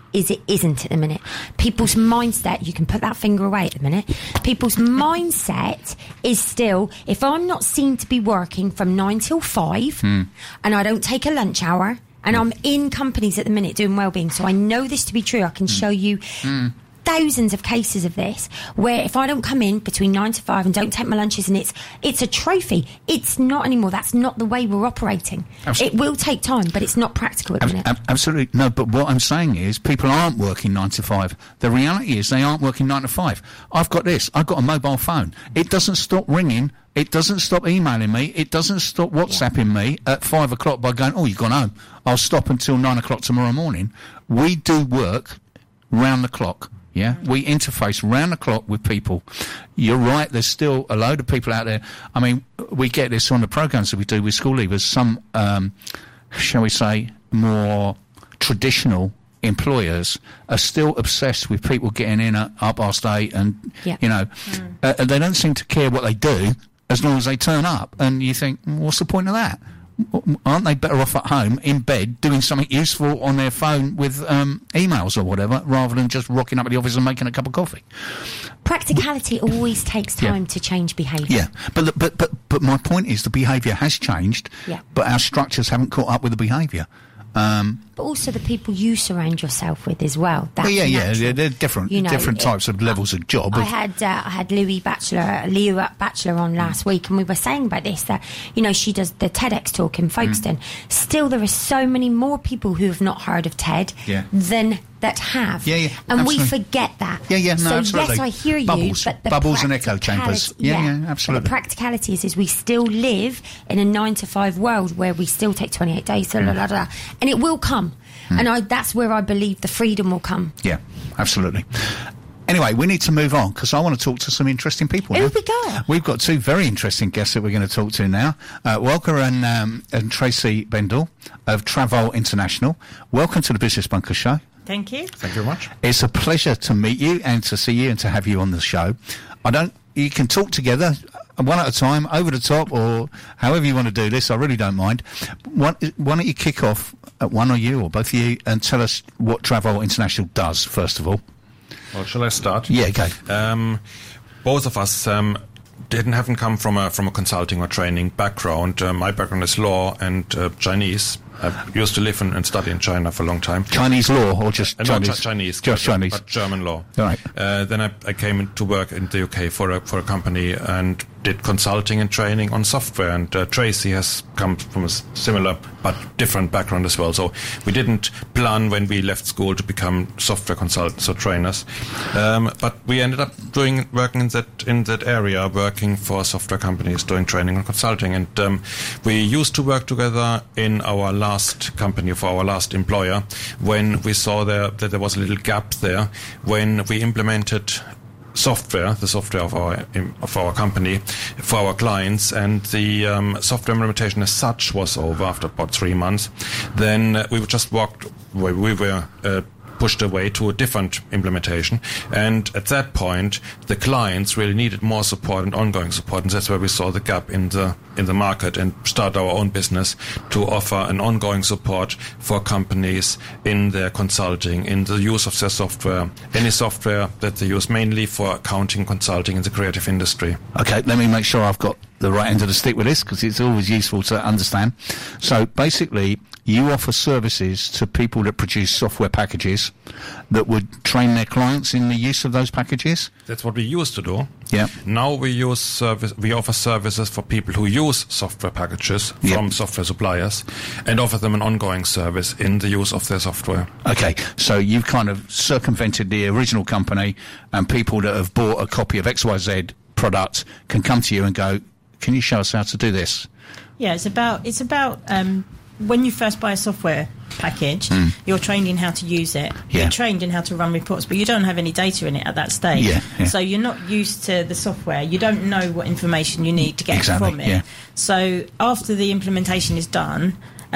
is it isn't at the minute. People's mindset, you can put that finger away at the minute, people's mindset is still, if I'm not seen to be working from nine till five Mm. and I don't take a lunch hour, and I'm in companies at the minute doing wellbeing, so I know this to be true. I can show you Mm. thousands of cases of this where if I don't come in between nine to five and don't take my lunches, and it's it's a trophy. It's not anymore. That's not the way we're operating. Absolutely. It will take time, but it's not practical at the Ab- minute. ab- absolutely. No, but what I'm saying is people aren't working nine to five. The reality is they aren't working nine to five. I've got this. I've got a mobile phone. It doesn't stop ringing. It doesn't stop emailing me. It doesn't stop WhatsApping me at five o'clock by going, oh, you've gone home. I'll stop until nine o'clock tomorrow morning. We do work round the clock. Yeah, we interface round the clock with people. You're right, there's still a load of people out there. I mean, we get this on the programs that we do with school leavers. Some, um, shall we say, more traditional employers are still obsessed with people getting in at half past eight and, Yeah. you know, Mm. uh, and they don't seem to care what they do as long as they turn up. And you think, what's the point of that? Aren't they better off at home, in bed, doing something useful on their phone with um, emails or whatever, rather than just rocking up at the office and making a cup of coffee? Practicality always takes time to change behaviour. Yeah, but the- but but but my point is the behaviour has changed, Yeah. but our structures haven't caught up with the behaviour. Um, But also the people you surround yourself with as well. That's well, yeah, yeah, natural. they're, they're different, You know, different it- types of levels of job. I of- had uh, I had Louis Batchelor, Leo Batchelor on last week, and we were saying about this that you know she does the TEDx talk in Folkestone. Still, there are so many more people who have not heard of TED Yeah. than that have. Yeah, yeah, and we absolutely. forget that. Yeah, yeah, no, so absolutely. yes, I hear you. Bubbles. But the Bubbles and echo practicality- chambers. Yeah, yeah, But absolutely. the practicality is, is we still live in a nine to five world where we still take twenty eight days, blah, blah, blah, blah, and it will come. Mm. And I, that's where I believe the freedom will come. Yeah, absolutely. Anyway, we need to move on because I want to talk to some interesting people. Who now. have we got? We've got two very interesting guests that we're going to talk to now. Uh, Welker and, um, and Tracy Bendel of Travol International. Welcome to the Business Bunker Show. Thank you. Thank you very much. It's a pleasure to meet you and to see you and to have you on the show. I don't. You can talk together, one at a time, over the top, or however you want to do this. I really don't mind. Why, why don't you kick off, uh, one of you or both of you, and tell us what Travol International does first of all. Well, shall I start? Yeah, okay. Um, both of us um, didn't haven't come from a from a consulting or training background. Uh, my background is law and uh, Chinese. I used to live and, and study in China for a long time. Chinese law or just Uh, no, Chinese? Chi- Chinese. Just but, Chinese. But German law. All right. Uh, then I, I came in to work in the U K for a, for a company and did consulting and training on software. And uh, Tracy has come from a s- similar but different background as well. So we didn't plan when we left school to become software consultants or trainers. Um, but we ended up doing working in that in that area, working for software companies, doing training and consulting. And um, we used to work together in our last company for our last employer when we saw there that there was a little gap there when we implemented software, the software of our of our company for our clients, and the um, software implementation as such was over after about three months. Then uh, we just walked, we, we were uh, pushed away to a different implementation, and at that point the clients really needed more support and ongoing support, and that's where we saw the gap in the in the market and start our own business to offer an ongoing support for companies in their consulting, in the use of their software, any software that they use, mainly for accounting, consulting in the creative industry. Okay, let me make sure I've got the right end of the stick with this because it's always useful to understand. So basically, you offer services to people that produce software packages that would train their clients in the use of those packages? That's what we used to do. Yeah. Now we use service. We offer services for people who use software packages from Yep. software suppliers, and offer them an ongoing service in the use of their software. Okay, so you've kind of circumvented the original company, and people that have bought a copy of X Y Z product can come to you and go, can you show us how to do this? Yeah, it's about it's about um, when you first buy a software package, Mm. you're trained in how to use it. Yeah. You're trained in how to run reports, but you don't have any data in it at that stage. Yeah, yeah. So you're not used to the software. You don't know what information you need to get Exactly, from it. yeah. So after the implementation is done, um,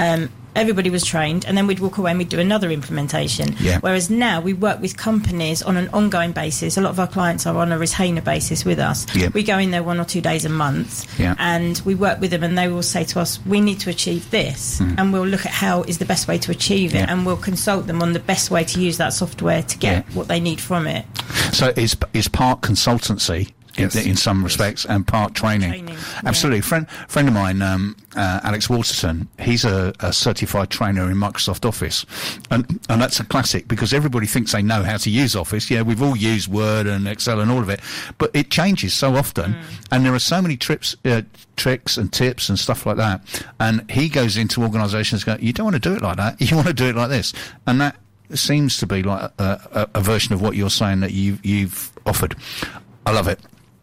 everybody was trained, and then we'd walk away and we'd do another implementation. Yeah. Whereas now we work with companies on an ongoing basis. A lot of our clients are on a retainer basis with us. Yeah. We go in there one or two days a month, Yeah. and we work with them, and they will say to us, we need to achieve this, Mm. and we'll look at how is the best way to achieve it, Yeah. and we'll consult them on the best way to use that software to get Yeah. what they need from it. So it's, it's part consultancy in, Yes. in some respects and part training. Training, Absolutely. Friend, friend of mine, um, uh, Alex Waterton, he's a, a certified trainer in Microsoft Office. And, and that's a classic because everybody thinks they know how to use Office. Yeah, we've all used Word and Excel and all of it. But it changes so often. And there are so many trips, uh, tricks and tips and stuff like that. And he goes into organisations and goes, you don't want to do it like that. You want to do it like this. And that seems to be like a, a, a version of what you're saying that you, you've offered. I love it.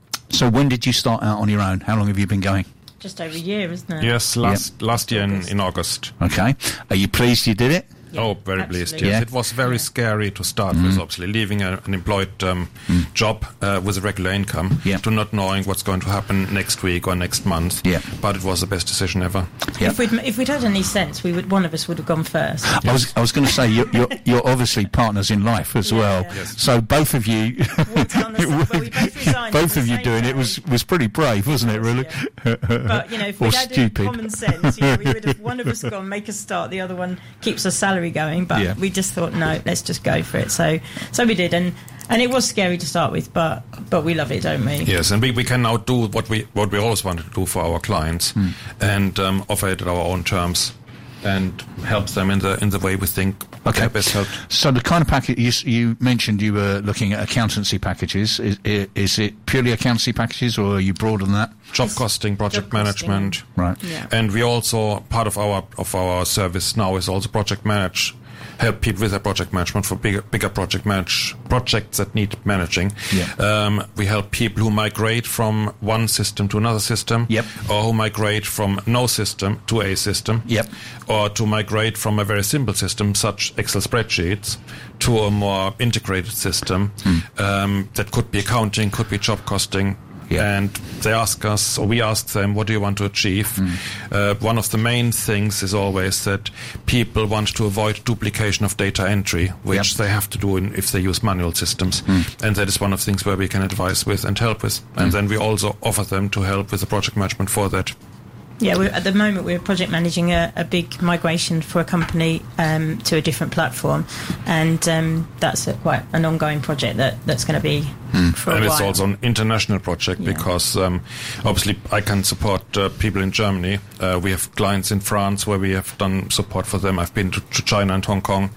So when did you start out on your own? How long have you been going? Just over a year, isn't it? Yes, last last year in, in August. Okay. Are you pleased you did it? Yeah, oh, very pleased. absolutely. Yes, Yeah. it was very Yeah. scary to start Mm. with. Obviously, leaving a, an employed um, Mm. job uh, with a regular income Yeah. to not knowing what's going to happen next week or next month. Yeah. But it was the best decision ever. Yeah. If we'd if we'd had any sense, we would one of us would have gone first. I was I was going to say you're, you're you're obviously partners in life as Yeah. well. Yes. So both of you, Walked on the side- well, we both resigned both at of the you same doing it time. was was pretty brave, wasn't it? Really. But you know, if or we'd had stupid. common sense, you know, we would have one of us gone make us start, the other one keeps our salary going. But Yeah. we just thought, no, let's just go for it. So so we did, and and it was scary to start with, but but we love it, don't we? Yes, and we, we can now do what we what we always wanted to do for our clients, Hmm. and um, offer it at our own terms, and help them in the in the way we think Okay. they're best helped. So the kind of package you, s- you mentioned, you were looking at accountancy packages. Is, i- is it purely accountancy packages, or are you broader than that? Job costing, project Job costing. management, Right. Yeah. and we also part of our of our service now is also project manage. Help people with their project management for bigger bigger project manage projects that need managing. Yeah. Um, we help people who migrate from one system to another system, Yep. or who migrate from no system to a system, Yep. or to migrate from a very simple system such Excel spreadsheets to a more integrated system um, that could be accounting, could be job costing. Yeah. And they ask us, or we ask them, what do you want to achieve? Uh, one of the main things is always that people want to avoid duplication of data entry, which Yep. they have to do in, if they use manual systems. And that is one of the things where we can advise with and help with. And then we also offer them to help with the project management for that. Yeah, we're, at the moment we're project managing a, a big migration for a company um, to a different platform, and um, that's a, quite an ongoing project that, that's going to be for a And while. it's also an international project Yeah. because um, obviously I can support uh, people in Germany. Uh, we have clients in France where we have done support for them. I've been to, to China and Hong Kong.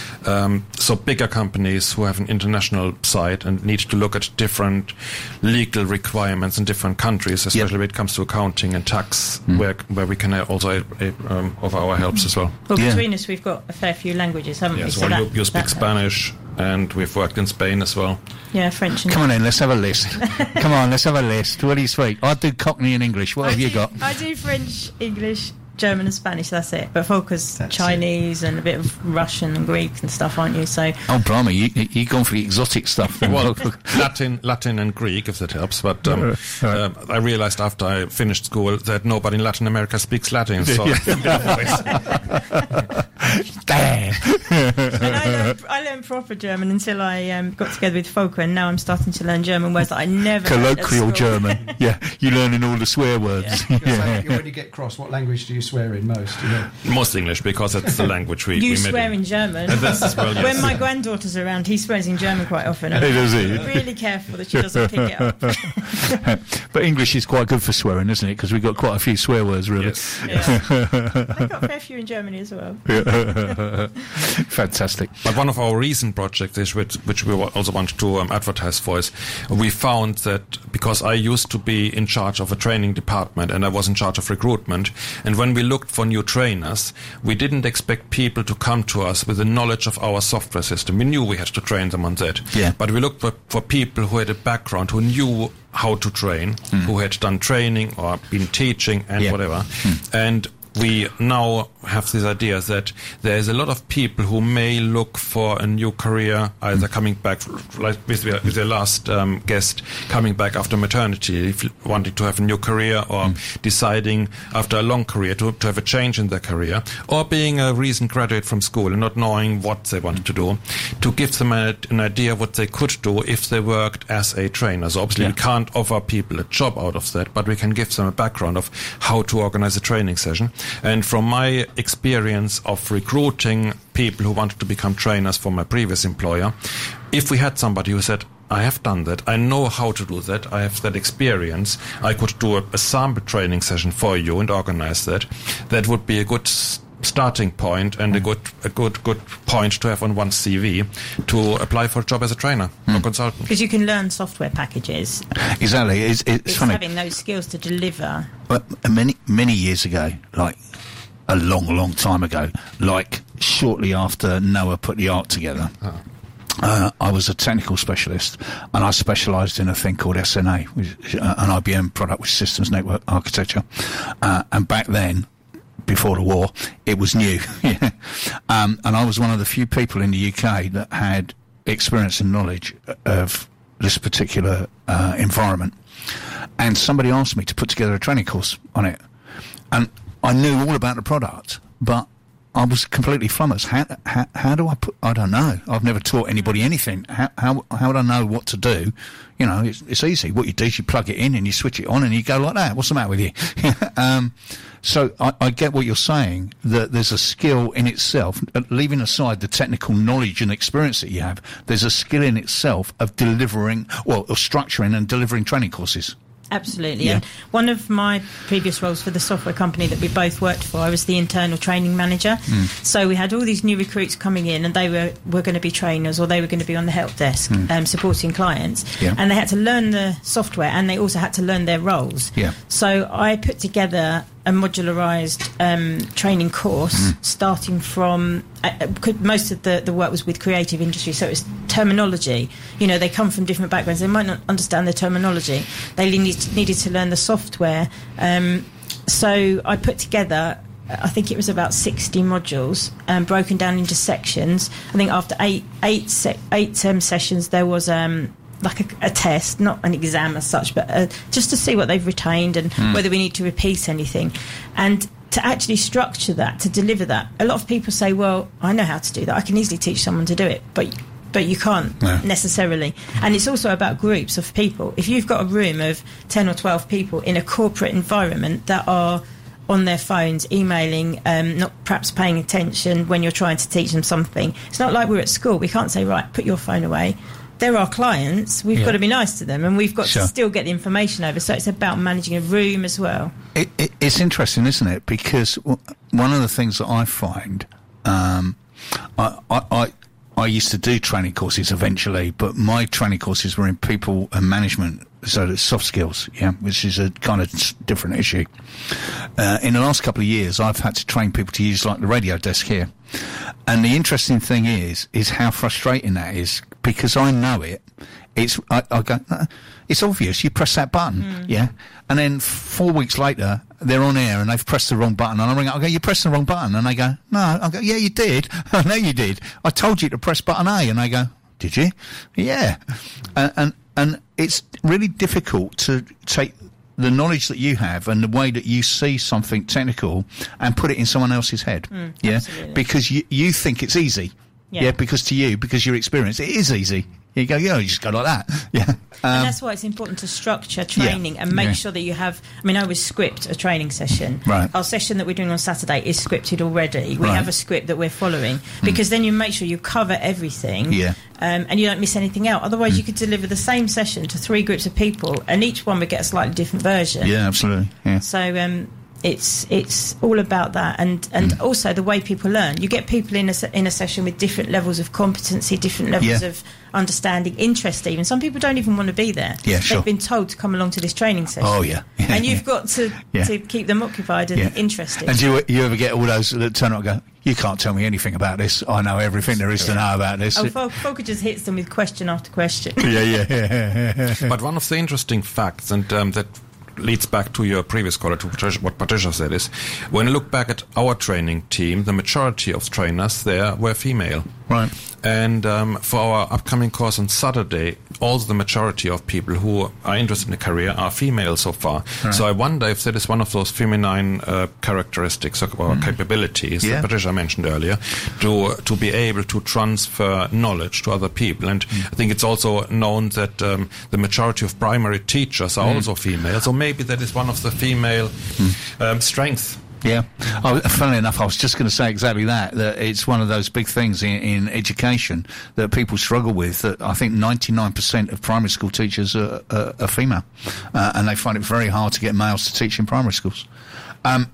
Um, so bigger companies who have an international side and need to look at different legal requirements in different countries, especially when it comes to accounting and tax, where where we can also uh, um, offer our helps as well. Well, Yeah. between us, we've got a fair few languages, haven't we? Yes, So well, you, that- you speak that- Spanish, and we've worked in Spain as well. Yeah, French. And Come on then, let's have a list. Come on, let's have a list. What do you speak? I do Cockney and English. What I have you do- got? I do French, English, German, and Spanish. That's it. But Volker's That's Chinese and a bit of Russian and Greek and stuff, aren't you? So Oh, blimey, you, you, you've gone for the exotic stuff. then. Well, Latin, Latin and Greek, if that helps. But um, uh, I realized after I finished school that nobody in Latin America speaks Latin. So Damn. and I learned, I learned proper German until I um, got together with Volker, and now I'm starting to learn German words that I never learned at Colloquial school. German. Yeah, you're learning all the swear words. So Yeah. when you get cross, what language do you swear in most? You know? most English, because that's the language we, You we met swear in. in German. And that's as well, yes. When my granddaughter's around, he swears in German quite often. And Hey, does he? I'm really careful that she doesn't pick it up. But English is quite good for swearing, isn't it? Because we've got quite a few swear words, really. Yes. Yeah. I've got a fair few in Germany as well. Fantastic. But one of our recent projects, is which, which we wa- also want to um, advertise for, is we found that because I used to be in charge of a training department and I was in charge of recruitment, and when we looked for new trainers, we didn't expect people to come to us with the knowledge of our software system. We knew we had to train them on that. Yeah. But we looked for, for people who had a background, who knew how to train, who had done training or been teaching and Yeah. whatever. And we now have this idea that there is a lot of people who may look for a new career, either coming back, like with, with the last um, guest, coming back after maternity, if wanting to have a new career, or mm. deciding after a long career to, to have a change in their career, or being a recent graduate from school and not knowing what they wanted to do, to give them a, an idea of what they could do if they worked as a trainer. So obviously yeah. we can't offer people a job out of that, but we can give them a background of how to organize a training session. And from my experience of recruiting people who wanted to become trainers for my previous employer, if we had somebody who said, I have done that, I know how to do that, I have that experience, I could do a, a sample training session for you and organize that, that would be a good starting point and mm. a good a good good point to have on one's C V to apply for a job as a trainer mm. or consultant. Because you can learn software packages. Exactly. It's, it's, it's funny. having those skills to deliver. But many many years ago, like a long, long time ago, like shortly after Noah put the art together, oh. uh, I was a technical specialist, and I specialised in a thing called S N A, which is an I B M product, which is Systems Network Architecture. Uh, and back then, before the war, it was new. yeah. um, and I was one of the few people in the U K that had experience and knowledge of this particular uh, environment. And somebody asked me to put together a training course on it. And I knew all about the product, but I was completely flummoxed. How, how, how do I put... I don't know. I've never taught anybody anything. How, how, how would I know what to do? You know, it's, it's easy. What you do is you plug it in and you switch it on and you go like that. What's the matter with you? um, so I, I get what you're saying, that there's a skill in itself, leaving aside the technical knowledge and experience that you have, there's a skill in itself of delivering, well, of structuring and delivering training courses. Absolutely. Yeah. And one of my previous roles for the software company that we both worked for, I was the internal training manager. Mm. So we had all these new recruits coming in, and they were, were going to be trainers, or they were going to be on the help desk mm. um, supporting clients. Yeah. And they had to learn the software, and they also had to learn their roles. Yeah. So I put together a modularised um, training course mm. starting from... Uh, most of the, the work was with creative industry, so it was terminology. You know, they come from different backgrounds. They might not understand the terminology. They need, needed to learn the software. Um, so I put together, I think it was about sixty modules, um, broken down into sections. I think after eight eight se- eight um, sessions, there was... Um, like a, a test, not an exam as such, but uh, just to see what they've retained and mm. whether we need to repeat anything. And to actually structure that, to deliver that, a lot of people say, well, I know how to do that. I can easily teach someone to do it, but but you can't no. necessarily. And it's also about groups of people. If you've got a room of ten or twelve people in a corporate environment that are on their phones, emailing, um, not perhaps paying attention when you're trying to teach them something, it's not like we're at school. We can't say, right, put your phone away. They're our clients. We've yeah. got to be nice to them, and we've got sure. to still get the information over. So it's about managing a room as well. It, it, it's interesting, isn't it? Because w- one of the things that I find, um, I, I, I, I used to do training courses eventually, but my training courses were in people and management, so it's soft skills, yeah, which is a kind of different issue. Uh, in the last couple of years, I've had to train people to use like the radio desk here. And the interesting thing is, is how frustrating that is, because I know it. It's, I, I go, uh, it's obvious, you press that button, mm. yeah? And then four weeks later, they're on air and they've pressed the wrong button. And I ring up, I go, you pressed the wrong button. And they go, no. I go, yeah, you did. I know you did. I told you to press button A. And they go, did you? Yeah. And, and, and it's really difficult to take the knowledge that you have and the way that you see something technical and put it in someone else's head. Mm, yeah. Absolutely. Because you, you think it's easy. Yeah. yeah. Because to you, because your experience, it is easy. You go, yeah, you just go like that. Yeah. Um, and that's why it's important to structure training yeah, and make yeah. sure that you have... I mean, I always script a training session. Right. Our session that we're doing on Saturday is scripted already. We right. have a script that we're following. Because mm. then you make sure you cover everything yeah. um, and you don't miss anything out. Otherwise, mm. you could deliver the same session to three groups of people and each one would get a slightly different version. Yeah, absolutely. Yeah. So... Um, It's it's all about that, and, and mm. also the way people learn. You get people in a in a session with different levels of competency, different levels yeah. of understanding, interest. Even some people don't even want to be there. Yeah, They've sure. been told to come along to this training session. Oh yeah, yeah and you've yeah. got to yeah. to keep them occupied and yeah. interested. And do you, you ever get all those that turn up and go, you can't tell me anything about this. I know everything there is to know about this. Oh, Fol- Volker just hits them with question after question. yeah, yeah, yeah, yeah, yeah. But one of the interesting facts, and um, that leads back to your previous caller, to Patricia, what Patricia said is, when I look back at our training team, the majority of trainers there were female. Right. And um, for our upcoming course on Saturday, also the majority of people who are interested in a career are female so far. Right. So I wonder if that is one of those feminine uh, characteristics or mm. capabilities yeah. that Patricia mentioned earlier, to to be able to transfer knowledge to other people. And mm. I think it's also known that um, the majority of primary teachers are mm. also female. So maybe that is one of the female mm. um, strengths. Yeah. Oh, funnily enough, I was just going to say exactly that, that it's one of those big things in, in education that people struggle with, that I think ninety-nine percent of primary school teachers are, are, are female, uh, and they find it very hard to get males to teach in primary schools. Um,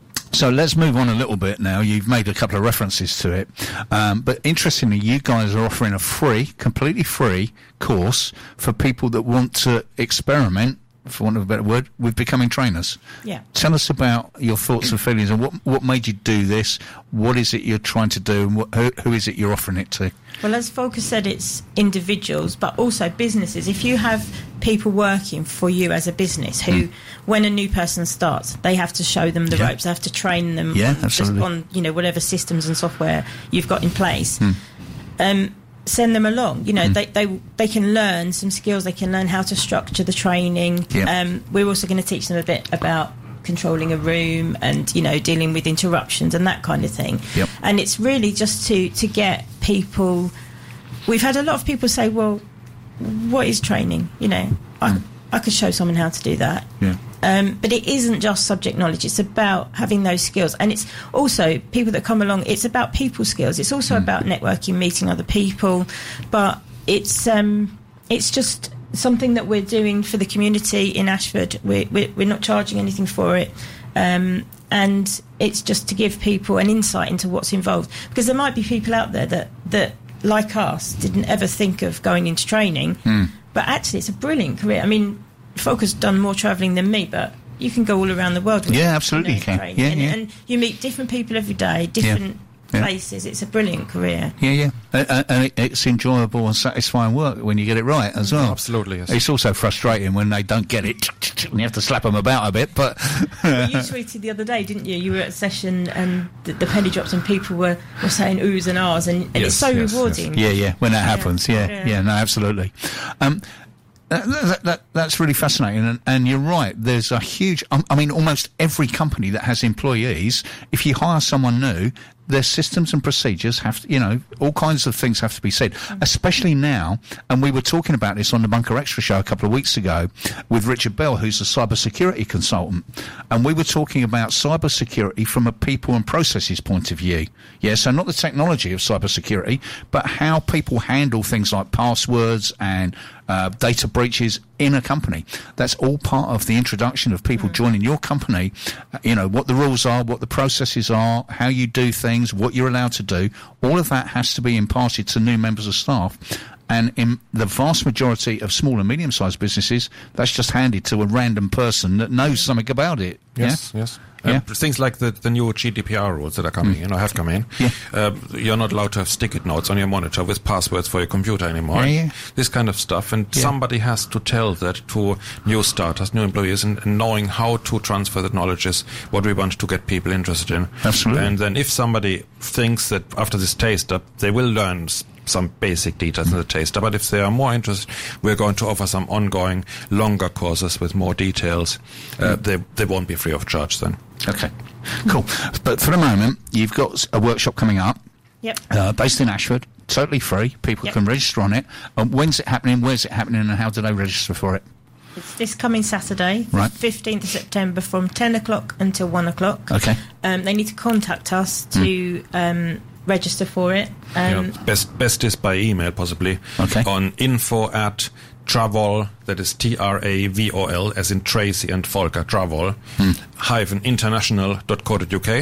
So let's move on a little bit now. You've made a couple of references to it. Um, but interestingly, you guys are offering a free, completely free course for people that want to experiment, for want of a better word, with becoming trainers. Yeah. Tell us about your thoughts and feelings, and what what made you do this? What is it you're trying to do, and what, who, who is it you're offering it to? Well, as Volker said, it's individuals, but also businesses. If you have people working for you as a business who, mm. when a new person starts, they have to show them the yeah. ropes, they have to train them yeah, on, absolutely. on, you know, whatever systems and software you've got in place. Mm. Um, send them along. You know, mm. they, they they can learn some skills. They can learn how to structure the training. Yep. Um, we're also going to teach them a bit about controlling a room and, you know, dealing with interruptions and that kind of thing. Yep. And it's really just to, to get people... We've had a lot of people say, well, what is training? You know, I, mm. I could show someone how to do that. Yeah. Um, but it isn't just subject knowledge. It's about having those skills. And it's also, people that come along, it's about people skills. It's also mm. about networking, meeting other people. But it's um, it's just something that we're doing for the community in Ashford. We're, we're, we're not charging anything for it. Um, and it's just to give people an insight into what's involved. Because there might be people out there that... that like us, didn't ever think of going into training, mm. but actually it's a brilliant career. I mean, Volker's done more travelling than me, but you can go all around the world with yeah, it, absolutely you, know, you can. Yeah, and, yeah. and you meet different people every day, different yeah. places. It's a brilliant career. Yeah, yeah. Uh, and it, it's enjoyable and satisfying work when you get it right as well. Absolutely, yes. It's also frustrating when they don't get it and you have to slap them about a bit, but... Well, you tweeted the other day, didn't you? You were at a session and the, the penny drops and people were, were saying oohs and ahs, and, and yes, it's so yes, rewarding. Yes. Yeah, yeah, when that happens, yeah, yeah, yeah, no, absolutely. Um, That, that, that, that's really fascinating, and, and you're right. There's a huge, um, I mean, almost every company that has employees, if you hire someone new, their systems and procedures have to, you know, all kinds of things have to be said, mm. especially now. And we were talking about this on the Bunker Extra show a couple of weeks ago with Richard Bell, who's a cybersecurity consultant. And we were talking about cybersecurity from a people and processes point of view. Yeah, so not the technology of cybersecurity, but how people handle things like passwords and uh, data breaches in a company. That's all part of the introduction of people mm. joining your company. Uh, you know, what the rules are, what the processes are, how you do things, what you're allowed to do. All of that has to be imparted to new members of staff. And in the vast majority of small and medium-sized businesses, that's just handed to a random person that knows something about it. Yes, yeah? yes. Yeah. Um, things like the, the new G D P R rules that are coming mm. in or have come in. Yeah. Uh, you're not allowed to have sticky notes on your monitor with passwords for your computer anymore. Yeah, yeah. This kind of stuff. And yeah. somebody has to tell that to new starters, new employees, and, and knowing how to transfer that knowledge is what we want to get people interested in. Absolutely. And then if somebody thinks that after this taster, they will learn some basic details in the taster, but if they are more interested, we're going to offer some ongoing longer courses with more details. Uh, they they won't be free of charge then. Okay, cool. But for the moment, you've got a workshop coming up. Yep. Uh, based in Ashford, totally free. People yep. can register on it. Um, when's it happening? Where's it happening? And how do they register for it? It's this coming Saturday, right. fifteenth of September, from ten o'clock until one o'clock. Okay. Um, they need to contact us to mm. um, register for it. Um, yeah, best best is by email, possibly. Okay. On info at Travol, that is T R A V O L, as in Tracy and Volker, Travol, mm. hyphen international dot co dot U K.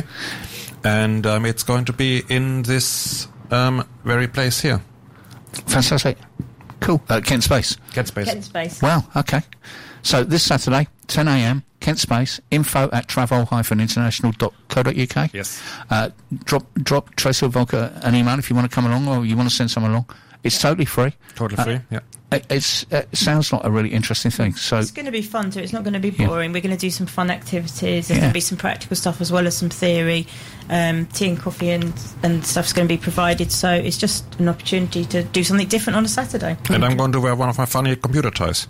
And um, it's going to be in this um, very place here. Fantastic. Cool. Uh, Kent Space. Kent Space. Kent Space. Wow, okay. So this Saturday, ten a.m, Kent Space, info at travol dash international dot co dot U K. Yes. Uh, drop drop Tracy or Volker an email if you want to come along, or you want to send someone along. It's totally free. Totally Uh, free, yeah. It, it's, it sounds like a really interesting thing. So It's going to be fun too. It's not going to be Yeah. boring. We're going to do some fun activities. There's Yeah. going to be some practical stuff as well as some theory. Um, tea and coffee and, and stuff's going to be provided. So it's just an opportunity to do something different on a Saturday. And I'm going to wear one of my funny computer toys.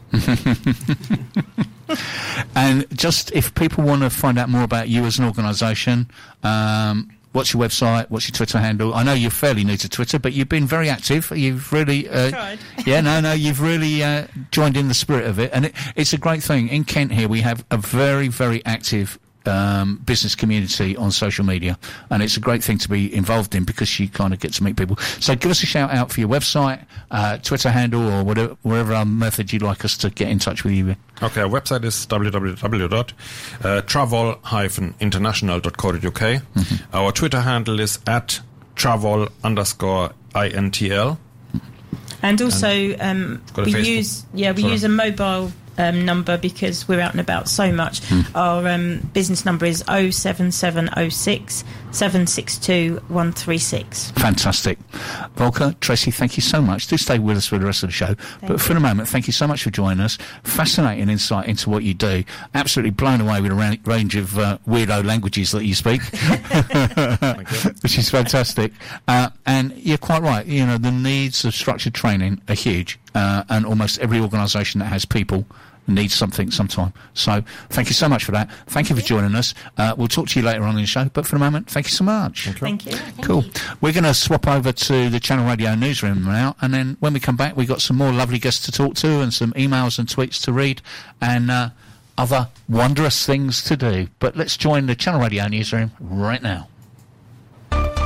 And just if people want to find out more about you as an organisation, um, what's your website? What's your Twitter handle? I know you're fairly new to Twitter, but you've been very active. You've really, uh, Tried. yeah, no, no, you've really uh, joined in the spirit of it, and it, it's a great thing. In Kent here, we have a very, very active um, business community on social media, and it's a great thing to be involved in because you kind of get to meet people. So give us a shout out for your website, uh, Twitter handle, or whatever, whatever other method you'd like us to get in touch with you with. Okay, our website is w w w dot travel dash international dot co dot u k. Mm-hmm. Our Twitter handle is at travel underscore intl. And also, um, got a we Facebook. use yeah we Sorry. use a mobile um, number because we're out and about so much. Mm. Our um, business number is oh seven seven oh six seven six two one three six. Fantastic. Volker, Tracy, thank you so much. Do stay with us for the rest of the show. but for the moment, thank you so much for joining us. Fascinating insight into what you do. Absolutely blown away with a ra- range of uh, weirdo languages that you speak, which is fantastic. Uh, and you're quite right. You know, the needs of structured training are huge, uh, and almost every organisation that has people needs something sometime. So thank you so much for that. Thank you for joining us. Uh, we'll talk to you later on in the show, but for the moment, thank you so much. Thank you. Cool. We're going to swap over to the Channel Radio newsroom now, and then when we come back, we've got some more lovely guests to talk to and some emails and tweets to read and uh, other wondrous things to do. But let's join the Channel Radio newsroom right now.